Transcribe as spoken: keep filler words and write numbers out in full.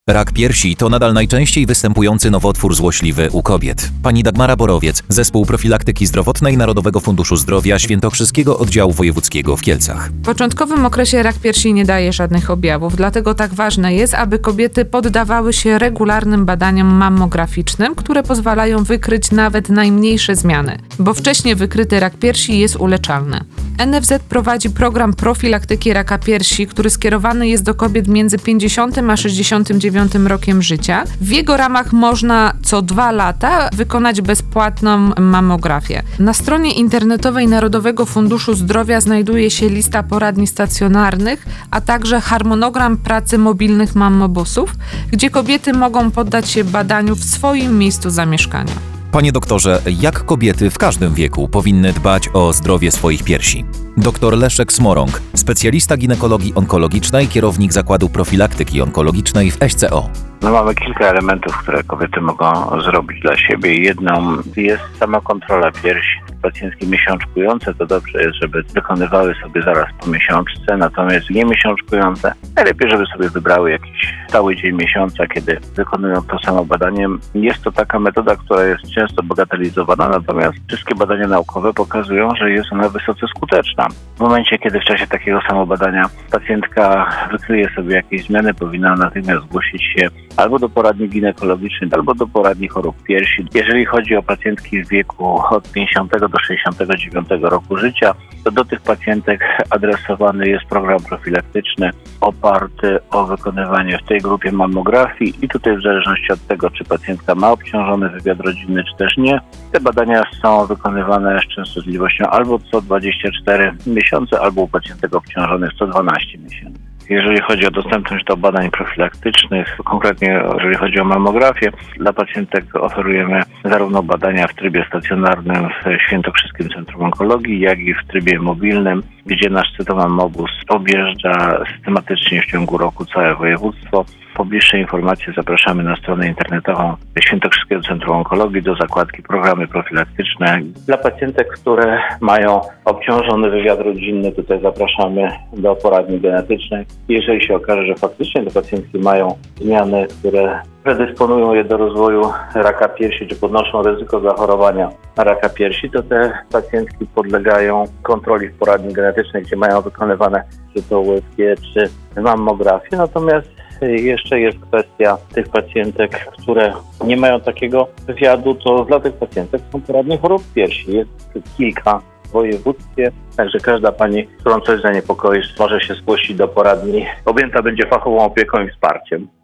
Rak piersi to nadal najczęściej występujący nowotwór złośliwy u kobiet. Pani Dagmara Borowiec, Zespół Profilaktyki Zdrowotnej Narodowego Funduszu Zdrowia Świętokrzyskiego Oddziału Wojewódzkiego w Kielcach. W początkowym okresie rak piersi nie daje żadnych objawów, dlatego tak ważne jest, aby kobiety poddawały się regularnym badaniom mammograficznym, które pozwalają wykryć nawet najmniejsze zmiany, bo wcześnie wykryty rak piersi jest uleczalny. N F Z prowadzi program profilaktyki raka piersi, który skierowany jest do kobiet między pięćdziesiątym a sześćdziesiątym dziewiątym rokiem życia. W jego ramach można co dwa lata wykonać bezpłatną mammografię. Na stronie internetowej Narodowego Funduszu Zdrowia znajduje się lista poradni stacjonarnych, a także harmonogram pracy mobilnych mammobusów, gdzie kobiety mogą poddać się badaniu w swoim miejscu zamieszkania. Panie doktorze, jak kobiety w każdym wieku powinny dbać o zdrowie swoich piersi? Doktor Leszek Smorąg, specjalista ginekologii onkologicznej, kierownik Zakładu Profilaktyki Onkologicznej w S C O. No, mamy kilka elementów, które kobiety mogą zrobić dla siebie. Jedną jest sama kontrola piersi. Pacjentki miesiączkujące to dobrze jest, żeby wykonywały sobie zaraz po miesiączce, natomiast niemiesiączkujące najlepiej, żeby sobie wybrały jakiś stały dzień miesiąca, kiedy wykonują to samo badanie. Jest to taka metoda, która jest często bagatelizowana, natomiast wszystkie badania naukowe pokazują, że jest ona wysoce skuteczna. W momencie, kiedy w czasie takiego samobadania pacjentka wykryje sobie jakieś zmiany, powinna natychmiast zgłosić się albo do poradni ginekologicznej, albo do poradni chorób piersi. Jeżeli chodzi o pacjentki w wieku od pięćdziesiątego do sześćdziesiątego dziewiątego roku życia, to do tych pacjentek adresowany jest program profilaktyczny oparty o wykonywanie w tej grupie mammografii i tutaj w zależności od tego, czy pacjentka ma obciążony wywiad rodzinny, czy też nie, te badania są wykonywane z częstotliwością albo co dwadzieścia cztery miesiące, albo u pacjentek obciążonych co dwanaście miesięcy. Jeżeli chodzi o dostępność do badań profilaktycznych, konkretnie jeżeli chodzi o mammografię, dla pacjentek oferujemy zarówno badania w trybie stacjonarnym w Świętokrzyskim Centrum Onkologii, jak i w trybie mobilnym, gdzie nasz cytomammobus objeżdża systematycznie w ciągu roku całe województwo. Po bliższe informacje zapraszamy na stronę internetową Świętokrzyskiego Centrum Onkologii do zakładki programy profilaktyczne. Dla pacjentek, które mają obciążony wywiad rodzinny, tutaj zapraszamy do poradni genetycznej. Jeżeli się okaże, że faktycznie te pacjentki mają zmiany, które predysponują je do rozwoju raka piersi, czy podnoszą ryzyko zachorowania na raka piersi, to te pacjentki podlegają kontroli w poradni genetycznej, gdzie mają wykonywane czy to U S G, czy mammografię. Natomiast jeszcze jest kwestia tych pacjentek, które nie mają takiego wywiadu, to dla tych pacjentek są poradnie chorób piersi. Jest kilka w województwie, także każda pani, którą coś zaniepokoi, może się zgłosić do poradni. Objęta będzie fachową opieką i wsparciem.